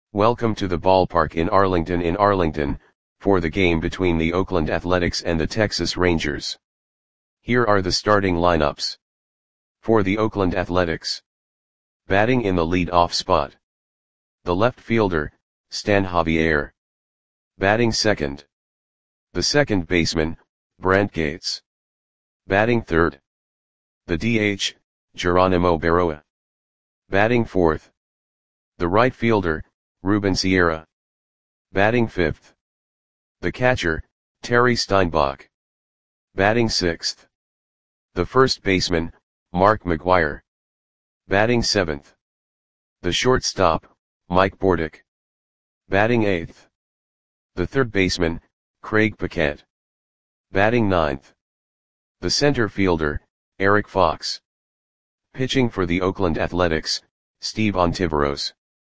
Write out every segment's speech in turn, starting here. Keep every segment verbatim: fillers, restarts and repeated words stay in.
Welcome to the ballpark in Arlington in Arlington, for the game between the Oakland Athletics and the Texas Rangers. Here are the starting lineups. For the Oakland Athletics. Batting in the lead-off spot. The left fielder, Stan Javier. Batting second. The second baseman, Brent Gates. Batting third. The D H, Geronimo Berroa. Batting fourth. The right fielder, Ruben Sierra. Batting fifth. The catcher, Terry Steinbach. Batting sixth. The first baseman, Mark McGwire. Batting seventh. The shortstop, Mike Bordick. Batting eighth. The third baseman, Craig Paquette. Batting ninth. The center fielder, Eric Fox. Pitching for the Oakland Athletics, Steve Ontiveros.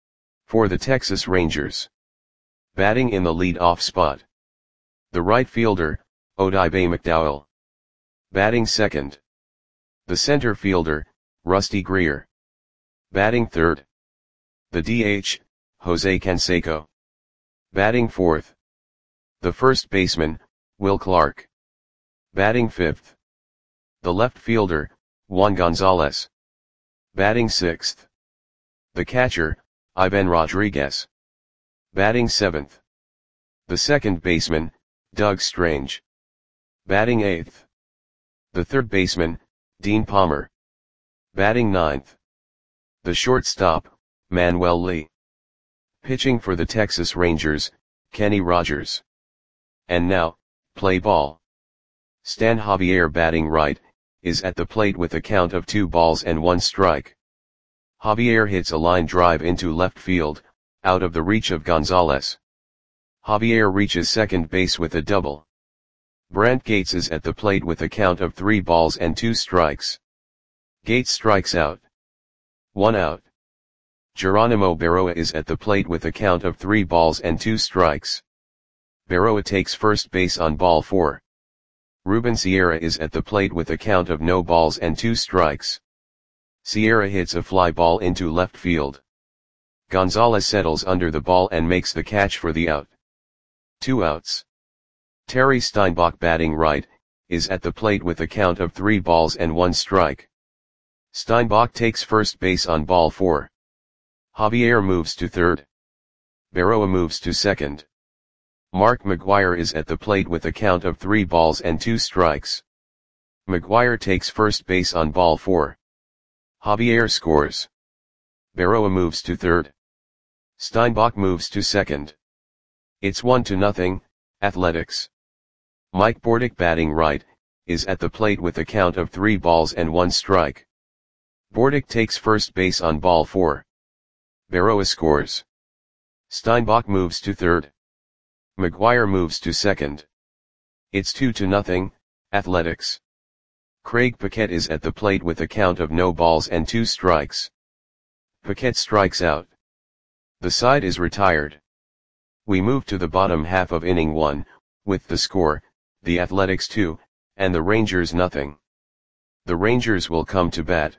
For the Texas Rangers. Batting in the lead-off spot. The right fielder, Odibe McDowell. Batting second. The center fielder, Rusty Greer. Batting third. The D H, Jose Canseco. Batting fourth. The first baseman, Will Clark. Batting fifth. The left fielder, Juan Gonzalez. Batting sixth. The catcher, Ivan Rodriguez. Batting seventh. The second baseman, Doug Strange. Batting eighth. The third baseman, Dean Palmer. Batting ninth. The shortstop, Manuel Lee. Pitching for the Texas Rangers, Kenny Rogers. And now, play ball. Stan Javier batting right, is at the plate with a count of two balls and one strike. Javier hits a line drive into left field, out of the reach of Gonzalez. Javier reaches second base with a double. Brent Gates is at the plate with a count of three balls and two strikes. Gates strikes out. One out. Geronimo Berroa is at the plate with a count of three balls and two strikes. Berroa takes first base on ball four. Ruben Sierra is at the plate with a count of no balls and two strikes. Sierra hits a fly ball into left field. Gonzalez settles under the ball and makes the catch for the out. Two outs. Terry Steinbach batting right, is at the plate with a count of three balls and one strike. Steinbach takes first base on ball four. Javier moves to third. Berroa moves to second. Mark McGwire is at the plate with a count of three balls and two strikes. McGwire takes first base on ball four. Javier scores. Berroa moves to third. Steinbach moves to second. It's one to nothing, Athletics. Mike Bordick batting right, is at the plate with a count of three balls and one strike. Bordick takes first base on ball four. Berroa scores. Steinbach moves to third. McGwire moves to second. It's two to nothing, Athletics. Craig Paquette is at the plate with a count of no balls and two strikes. Paquette strikes out. The side is retired. We move to the bottom half of inning one, with the score, the Athletics two, and the Rangers nothing. The Rangers will come to bat.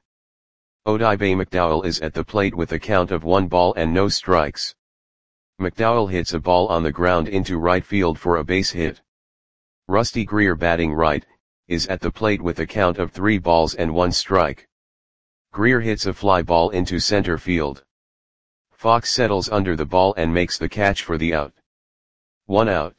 Odibe McDowell is at the plate with a count of one ball and no strikes. McDowell hits a ball on the ground into right field for a base hit. Rusty Greer batting right, is at the plate with a count of three balls and one strike. Greer hits a fly ball into center field. Fox settles under the ball and makes the catch for the out. One out.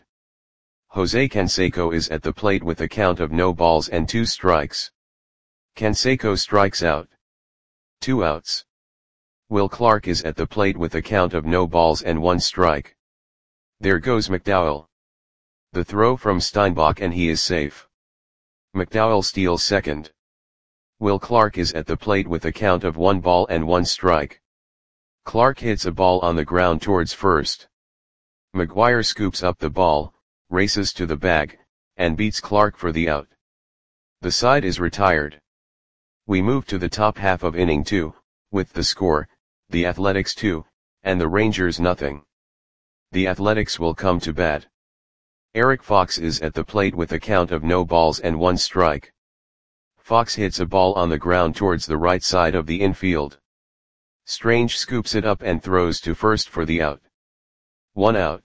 Jose Canseco is at the plate with a count of no balls and two strikes. Canseco strikes out. Two outs. Will Clark is at the plate with a count of no balls and one strike. There goes McDowell. The throw from Steinbach and he is safe. McDowell steals second. Will Clark is at the plate with a count of one ball and one strike. Clark hits a ball on the ground towards first. McGwire scoops up the ball, races to the bag, and beats Clark for the out. The side is retired. We move to the top half of inning two, with the score, the Athletics two, and the Rangers nothing. The Athletics will come to bat. Eric Fox is at the plate with a count of no balls and one strike. Fox hits a ball on the ground towards the right side of the infield. Strange scoops it up and throws to first for the out. One out.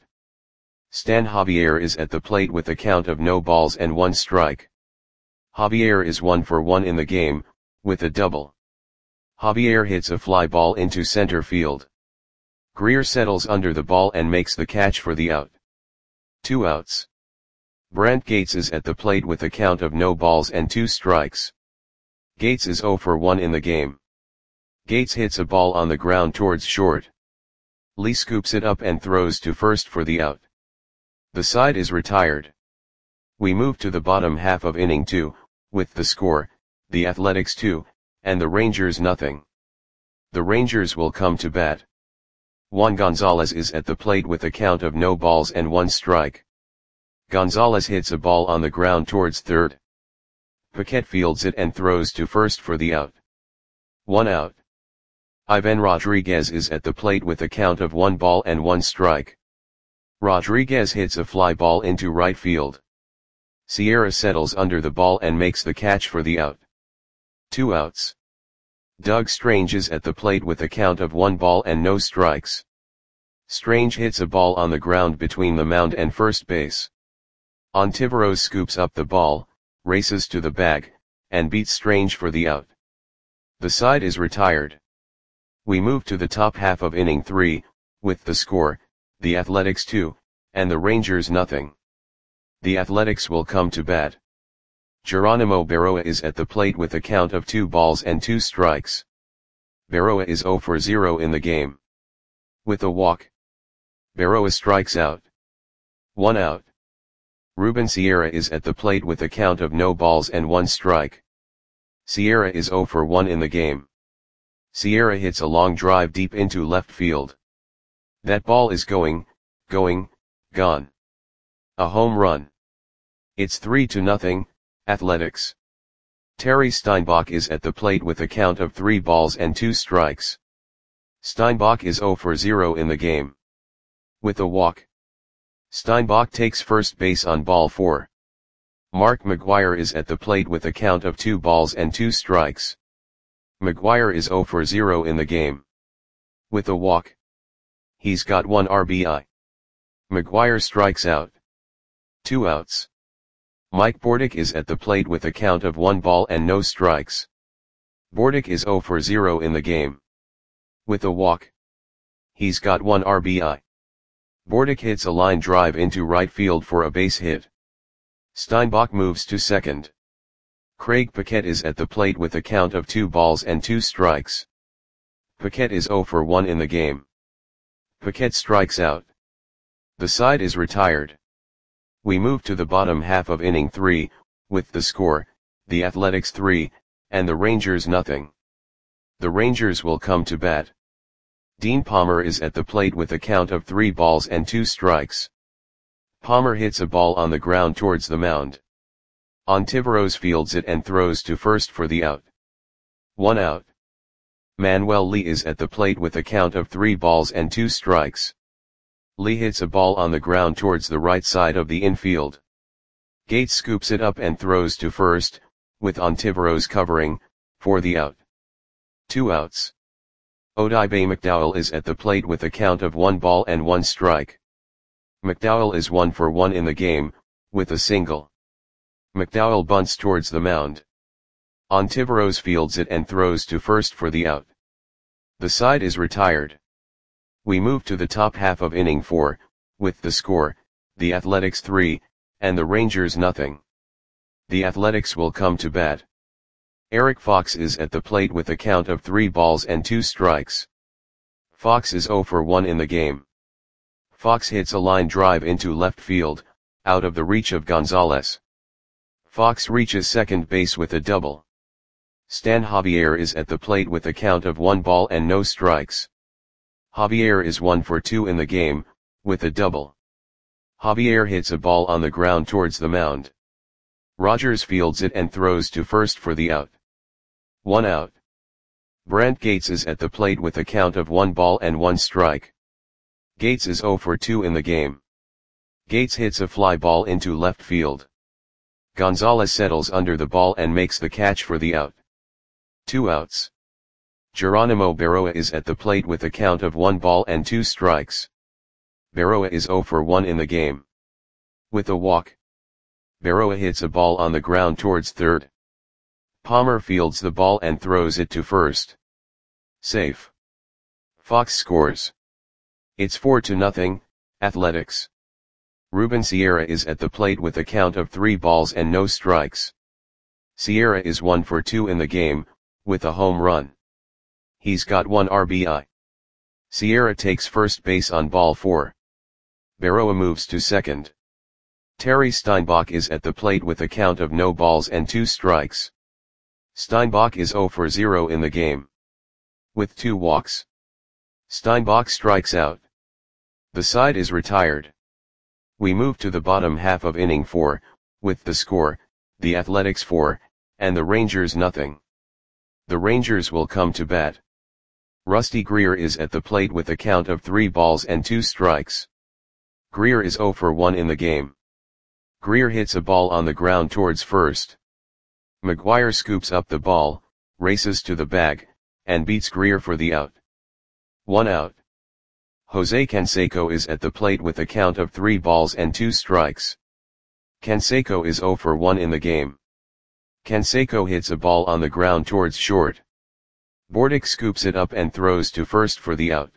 Stan Javier is at the plate with a count of no balls and one strike. Javier is one for one in the game, with a double. Javier hits a fly ball into center field. Greer settles under the ball and makes the catch for the out. Two outs. Brant Gates is at the plate with a count of no balls and two strikes. Gates is zero for one in the game. Gates hits a ball on the ground towards short. Lee scoops it up and throws to first for the out. The side is retired. We move to the bottom half of inning two, with the score, the Athletics two, and the Rangers nothing. The Rangers will come to bat. Juan Gonzalez is at the plate with a count of no balls and one strike. Gonzalez hits a ball on the ground towards third. Paquette fields it and throws to first for the out. One out. Ivan Rodriguez is at the plate with a count of one ball and one strike. Rodriguez hits a fly ball into right field. Sierra settles under the ball and makes the catch for the out. Two outs. Doug Strange is at the plate with a count of one ball and no strikes. Strange hits a ball on the ground between the mound and first base. Ontiveros scoops up the ball, races to the bag, and beats Strange for the out. The side is retired. We move to the top half of inning three, with the score, the Athletics two, and the Rangers nothing. The Athletics will come to bat. Geronimo Berroa is at the plate with a count of two balls and two strikes. Berroa is zero for zero in the game. With a walk, Berroa strikes out. One out. Ruben Sierra is at the plate with a count of no balls and one strike. Sierra is zero for one in the game. Sierra hits a long drive deep into left field. That ball is going, going, gone. A home run. It's three to nothing, Athletics. Terry Steinbach is at the plate with a count of three balls and two strikes. Steinbach is zero for zero in the game. With a walk, Steinbach takes first base on ball four. Mark McGwire is at the plate with a count of two balls and two strikes. McGwire is zero for zero in the game. With a walk, he's got one R B I. McGwire strikes out. Two outs. Mike Bordick is at the plate with a count of one ball and no strikes. Bordick is zero for zero in the game. With a walk, he's got one R B I. Bordick hits a line drive into right field for a base hit. Steinbach moves to second. Craig Paquette is at the plate with a count of two balls and two strikes. Paquette is zero for one in the game. Paquette strikes out. The side is retired. We move to the bottom half of inning three, with the score, the Athletics three, and the Rangers nothing. The Rangers will come to bat. Dean Palmer is at the plate with a count of three balls and two strikes. Palmer hits a ball on the ground towards the mound. Ontiveros fields it and throws to first for the out. One out. Manuel Lee is at the plate with a count of three balls and two strikes. Lee hits a ball on the ground towards the right side of the infield. Gates scoops it up and throws to first, with Ontiveros covering, for the out. Two outs. Odibe McDowell is at the plate with a count of one ball and one strike. McDowell is one for one in the game, with a single. McDowell bunts towards the mound. Ontiveros fields it and throws to first for the out. The side is retired. We move to the top half of inning four, with the score, the Athletics three, and the Rangers nothing. The Athletics will come to bat. Eric Fox is at the plate with a count of three balls and two strikes. Fox is zero for one in the game. Fox hits a line drive into left field, out of the reach of Gonzalez. Fox reaches second base with a double. Stan Javier is at the plate with a count of one ball and no strikes. Javier is one for two in the game, with a double. Javier hits a ball on the ground towards the mound. Rogers fields it and throws to first for the out. One out. Brant Gates is at the plate with a count of one ball and one strike. Gates is zero for two in the game. Gates hits a fly ball into left field. Gonzalez settles under the ball and makes the catch for the out. Two outs. Geronimo Berroa is at the plate with a count of one ball and two strikes. Berroa is zero for one in the game. With a walk, Berroa hits a ball on the ground towards third. Palmer fields the ball and throws it to first. Safe. Fox scores. It's four to nothing, Athletics. Ruben Sierra is at the plate with a count of three balls and no strikes. Sierra is one for two in the game, with a home run. He's got one R B I. Sierra takes first base on ball four. Berroa moves to second. Terry Steinbach is at the plate with a count of no balls and two strikes. Steinbach is zero for zero in the game. With two walks, Steinbach strikes out. The side is retired. We move to the bottom half of inning four, with the score, the Athletics four, and the Rangers nothing. The Rangers will come to bat. Rusty Greer is at the plate with a count of three balls and two strikes. Greer is zero for one in the game. Greer hits a ball on the ground towards first. McGuire scoops up the ball, races to the bag, and beats Greer for the out. One out. Jose Canseco is at the plate with a count of three balls and two strikes. Canseco is zero for one in the game. Canseco hits a ball on the ground towards short. Bordick scoops it up and throws to first for the out.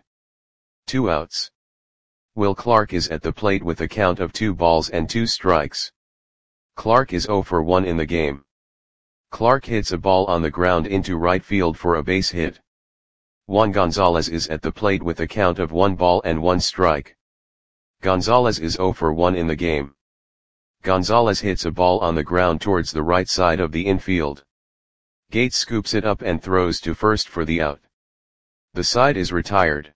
Two outs. Will Clark is at the plate with a count of two balls and two strikes. Clark is zero for one in the game. Clark hits a ball on the ground into right field for a base hit. Juan Gonzalez is at the plate with a count of one ball and one strike. Gonzalez is zero for one in the game. Gonzalez hits a ball on the ground towards the right side of the infield. Gates scoops it up and throws to first for the out. The side is retired.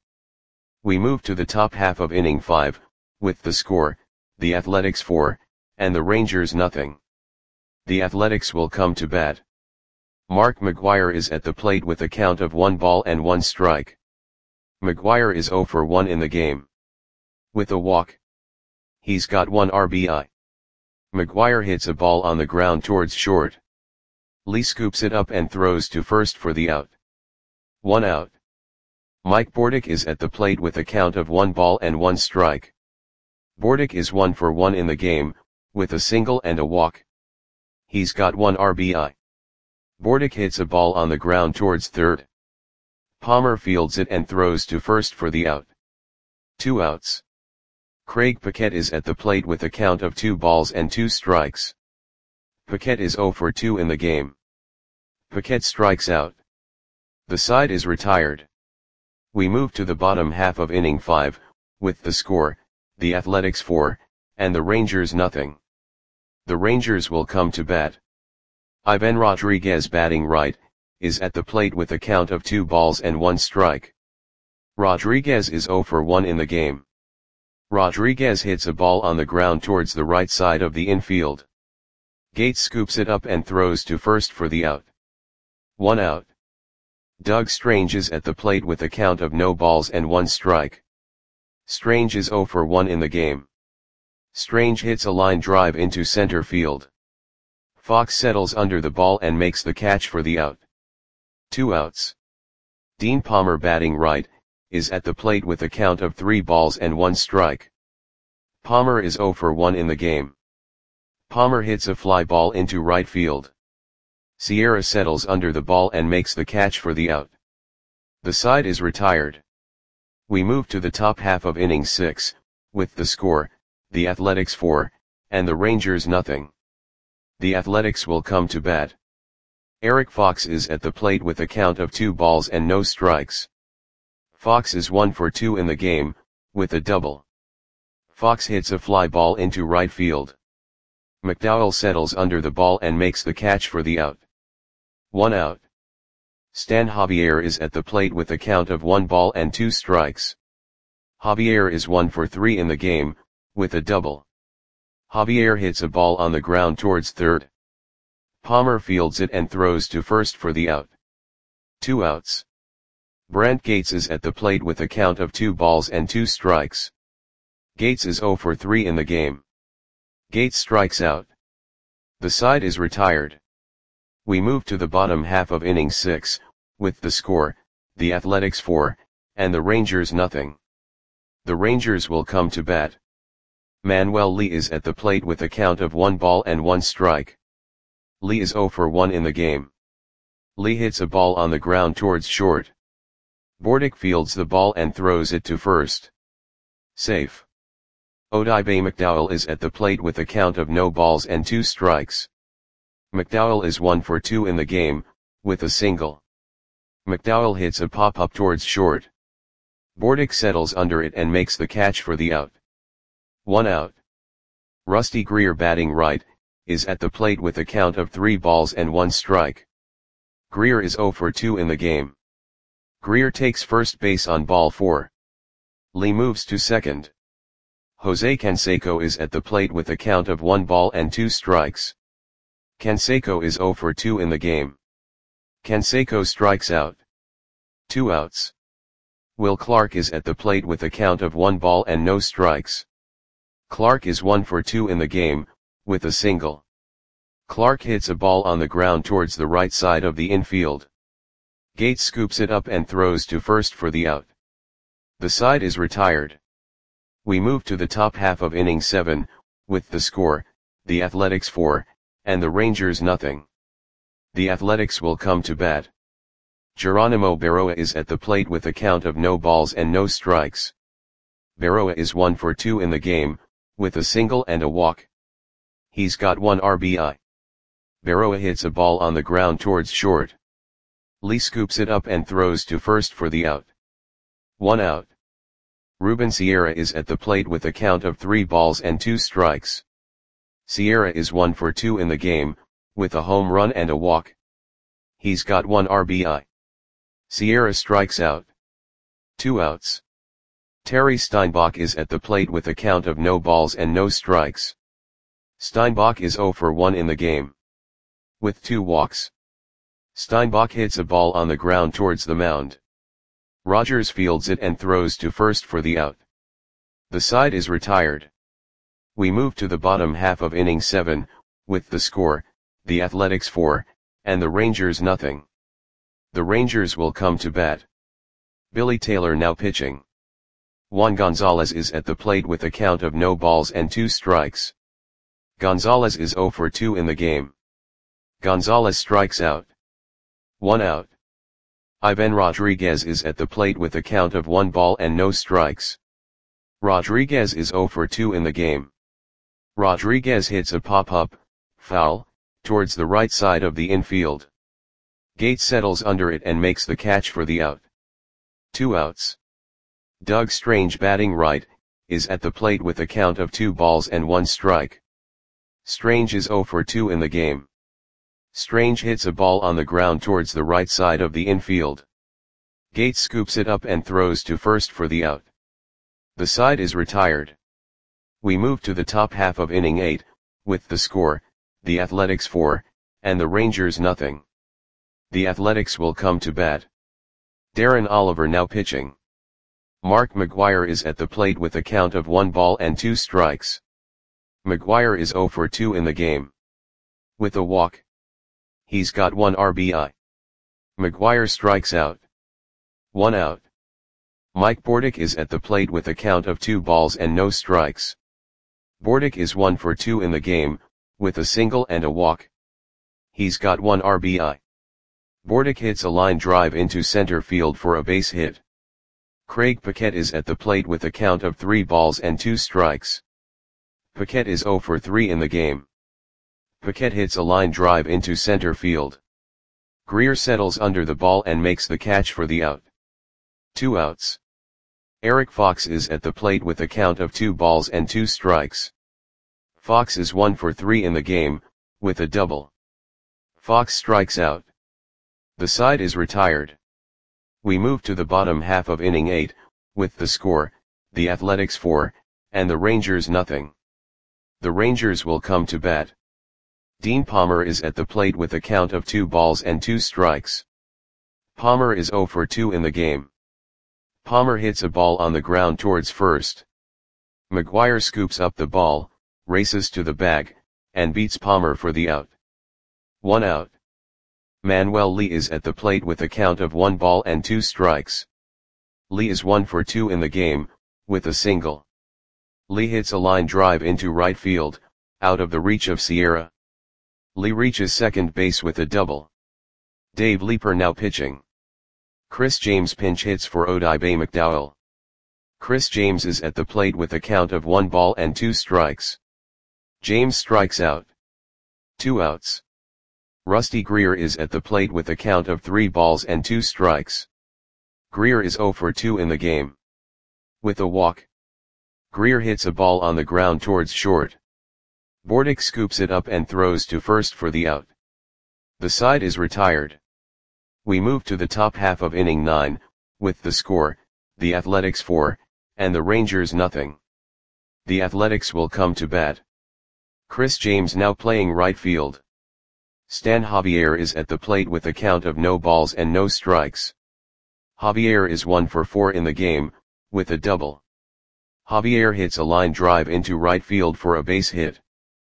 We move to the top half of inning five, with the score, the Athletics four, and the Rangers nothing. The Athletics will come to bat. Mark McGuire is at the plate with a count of one ball and one strike. McGuire is zero for one in the game. With a walk, he's got one R B I. McGuire hits a ball on the ground towards short. Lee scoops it up and throws to first for the out. One out. Mike Bordick is at the plate with a count of one ball and one strike. Bordick is one for one in the game, with a single and a walk. He's got one R B I. Bordick hits a ball on the ground towards third. Palmer fields it and throws to first for the out. Two outs. Craig Paquette is at the plate with a count of two balls and two strikes. Paquette is zero for two in the game. Paquette strikes out. The side is retired. We move to the bottom half of inning five, with the score, the Athletics four, and the Rangers nothing. The Rangers will come to bat. Ivan Rodriguez, batting right, is at the plate with a count of two balls and one strike. Rodriguez is zero for one in the game. Rodriguez hits a ball on the ground towards the right side of the infield. Gates scoops it up and throws to first for the out. One out. Doug Strange is at the plate with a count of no balls and one strike. Strange is zero for one in the game. Strange hits a line drive into center field. Fox settles under the ball and makes the catch for the out. Two outs. Dean Palmer, batting right, is at the plate with a count of three balls and one strike. Palmer is zero for one in the game. Palmer hits a fly ball into right field. Sierra settles under the ball and makes the catch for the out. The side is retired. We move to the top half of inning six, with the score, the Athletics four, and the Rangers nothing. The Athletics will come to bat. Eric Fox is at the plate with a count of two balls and no strikes. Fox is one for two in the game, with a double. Fox hits a fly ball into right field. McDowell settles under the ball and makes the catch for the out. One out. Stan Javier is at the plate with a count of one ball and two strikes. Javier is one for three in the game, with a double. Javier hits a ball on the ground towards third. Palmer fields it and throws to first for the out. Two outs. Brent Gates is at the plate with a count of two balls and two strikes. Gates is zero for three in the game. Gates strikes out. The side is retired. We move to the bottom half of inning six, with the score, the Athletics four, and the Rangers nothing. The Rangers will come to bat. Manuel Lee is at the plate with a count of one ball and one strike. Lee is zero for one in the game. Lee hits a ball on the ground towards short. Bordick fields the ball and throws it to first. Safe. Odibe McDowell is at the plate with a count of no balls and two strikes. McDowell is one for two in the game, with a single. McDowell hits a pop-up towards short. Bordick settles under it and makes the catch for the out. One out. Rusty Greer, batting right, is at the plate with a count of three balls and one strike. Greer is zero for two in the game. Greer takes first base on ball four. Lee moves to second. Jose Canseco is at the plate with a count of one ball and two strikes. Canseco is zero for two in the game. Canseco strikes out. Two outs. Will Clark is at the plate with a count of one ball and no strikes. Clark is one for two in the game, with a single. Clark hits a ball on the ground towards the right side of the infield. Gates scoops it up and throws to first for the out. The side is retired. We move to the top half of inning seven, with the score, the Athletics four, and the Rangers nothing. The Athletics will come to bat. Geronimo Berroa is at the plate with a count of no balls and no strikes. Berroa is one for two in the game, with a single and a walk. He's got one R B I. Berroa hits a ball on the ground towards short. Lee scoops it up and throws to first for the out. One out. Ruben Sierra is at the plate with a count of three balls and two strikes. Sierra is one for two in the game, with a home run and a walk. He's got one R B I. Sierra strikes out. Two outs. Terry Steinbach is at the plate with a count of no balls and no strikes. Steinbach is zero for one in the game. With two walks. Steinbach hits a ball on the ground towards the mound. Rogers fields it and throws to first for the out. The side is retired. We move to the bottom half of inning seven, with the score, the Athletics four, and the Rangers nothing. The Rangers will come to bat. Billy Taylor now pitching. Juan Gonzalez is at the plate with a count of no balls and two strikes. Gonzalez is zero for two in the game. Gonzalez strikes out. One out. Ivan Rodriguez is at the plate with a count of one ball and no strikes. Rodriguez is zero for two in the game. Rodriguez hits a pop-up, foul, towards the right side of the infield. Gates settles under it and makes the catch for the out. Two outs. Doug Strange, batting right, is at the plate with a count of two balls and one strike. Strange is zero for two in the game. Strange hits a ball on the ground towards the right side of the infield. Gates scoops it up and throws to first for the out. The side is retired. We move to the top half of inning eight, with the score, the Athletics four, and the Rangers nothing. The Athletics will come to bat. Darren Oliver now pitching. Mark McGwire is at the plate with a count of one ball and two strikes. McGwire is zero for two in the game. With a walk. He's got one R B I. McGwire strikes out. One out. Mike Bordick is at the plate with a count of two balls and no strikes. Bordick is one for two in the game, with a single and a walk. He's got one R B I. Bordick hits a line drive into center field for a base hit. Craig Paquette is at the plate with a count of three balls and two strikes. Paquette is zero for three in the game. Paquette hits a line drive into center field. Greer settles under the ball and makes the catch for the out. Two outs. Eric Fox is at the plate with a count of two balls and two strikes. Fox is one for three in the game, with a double. Fox strikes out. The side is retired. We move to the bottom half of inning eight, with the score, the Athletics four, and the Rangers nothing. The Rangers will come to bat. Dean Palmer is at the plate with a count of two balls and two strikes. Palmer is zero for two in the game. Palmer hits a ball on the ground towards first. McGwire scoops up the ball, races to the bag, and beats Palmer for the out. One out. Manuel Lee is at the plate with a count of one ball and two strikes. Lee is one for two in the game, with a single. Lee hits a line drive into right field, out of the reach of Sierra. Lee reaches second base with a double. Dave Leeper now pitching. Chris James pinch hits for Odibe McDowell. Chris James is at the plate with a count of one ball and two strikes. James strikes out. Two outs. Rusty Greer is at the plate with a count of three balls and two strikes. Greer is oh for two in the game. With a walk. Greer hits a ball on the ground towards short. Bordick scoops it up and throws to first for the out. The side is retired. We move to the top half of inning nine, with the score, the Athletics four, and the Rangers nothing. The Athletics will come to bat. Chris James now playing right field. Stan Javier is at the plate with a count of no balls and no strikes. Javier is one for four in the game, with a double. Javier hits a line drive into right field for a base hit.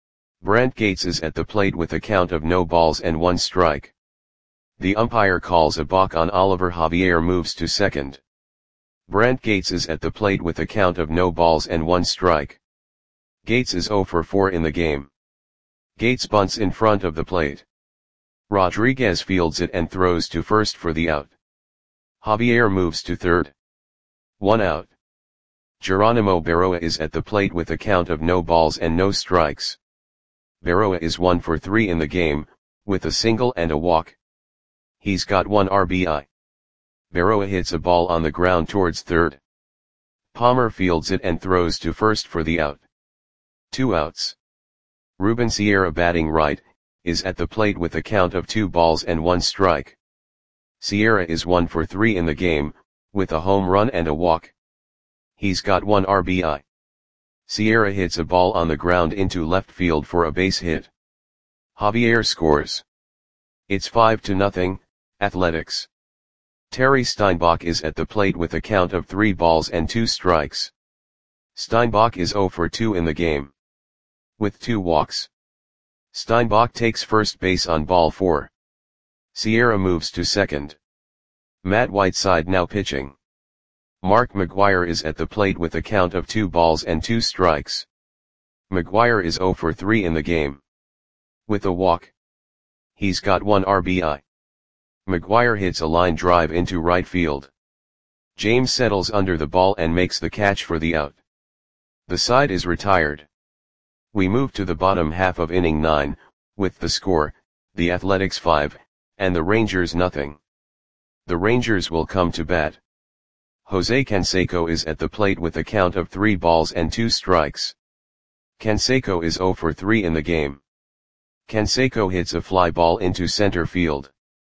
Brant Gates is at the plate with a count of no balls and one strike. The umpire calls a balk on Oliver. Javier moves to second. Brant Gates is at the plate with a count of no balls and one strike. Gates is oh for four in the game. Gates bunts in front of the plate. Rodriguez fields it and throws to first for the out. Javier moves to third. One out. Geronimo Berroa is at the plate with a count of no balls and no strikes. Berroa is one for three in the game, with a single and a walk. He's got one R B I. Berroa hits a ball on the ground towards third. Palmer fields it and throws to first for the out. Two outs. Ruben Sierra, batting right, is at the plate with a count of two balls and one strike. Sierra is one for three in the game, with a home run and a walk. He's got one R B I. Sierra hits a ball on the ground into left field for a base hit. Javier scores. It's five to nothing, Athletics. Terry Steinbach is at the plate with a count of three balls and two strikes. Steinbach is oh for two in the game. With two walks. Steinbach takes first base on ball four. Sierra moves to second. Matt Whiteside now pitching. Mark McGwire is at the plate with a count of two balls and two strikes. McGwire is oh for three in the game. With a walk. He's got one R B I. McGwire hits a line drive into right field. James settles under the ball and makes the catch for the out. The side is retired. We move to the bottom half of inning nine, with the score, the Athletics five, and the Rangers nothing. The Rangers will come to bat. Jose Canseco is at the plate with a count of three balls and two strikes. Canseco is oh for three in the game. Canseco hits a fly ball into center field.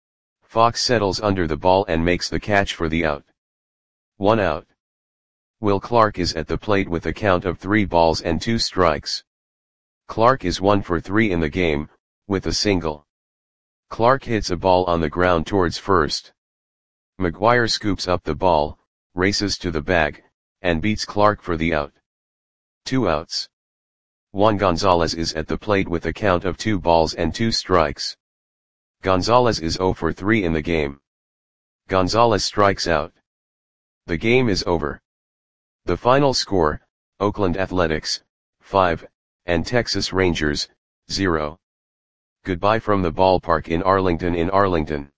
Fox settles under the ball and makes the catch for the out. One out. Will Clark is at the plate with a count of three balls and two strikes. Clark is one for three in the game, with a single. Clark hits a ball on the ground towards first. McGwire scoops up the ball, races to the bag, and beats Clark for the out. Two outs. Juan Gonzalez is at the plate with a count of two balls and two strikes. Gonzalez is oh for three in the game. Gonzalez strikes out. The game is over. The final score, Oakland Athletics, five, and Texas Rangers, zero. Goodbye from the ballpark in Arlington in Arlington.